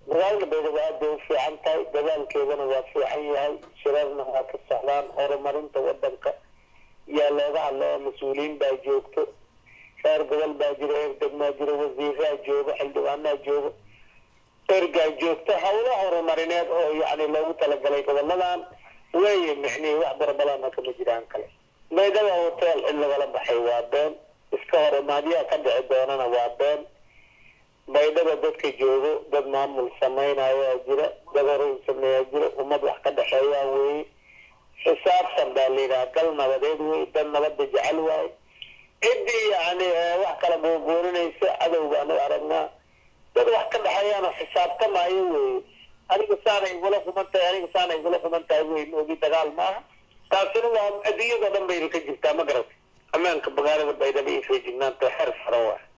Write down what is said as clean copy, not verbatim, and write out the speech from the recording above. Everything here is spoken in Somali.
magaalada baydhabo aad bay u fiican tahay dadaalkeedana waa fiican yahay shirarna waa ka socdaan horumarinta wadanka yaa looga hadlaya mas-uuliyiin baa joogto reer gobol baa jiro reer degmaa jiro wasiiraa joogo xildhibaanaa joogo ergaa joogto hawlo horumarineed oo yacni loogu talagalay goboladan weeye micnihii wax barbalana kama jiraan kale baydhabo hotel in lagala baxay waa been iska horumaadyaha ka dhici doonana waa been baydhabo dadka joogo dad maamul samaynayaa jira dad horay sameeyaa jira ummad wax ka dhexeeyaa weeye xisaabtan baa layidhaha gal nabadeed wey dad nabadda jecel waaye ciddii yacni wax kala buubuurinaysa cadow baanu aragnaa dad wax ka dhexeeyaana xisaabtamaayo weeye aniga saanay igula xuman tahay aniga saanay igula xuman tahay wey moogi dagaal maaha taasina waa adduunyadoo dhan bayna ka jirtaa ma garatay ammaanka magaalada baydhabo iyo feejignaanta xer faro waa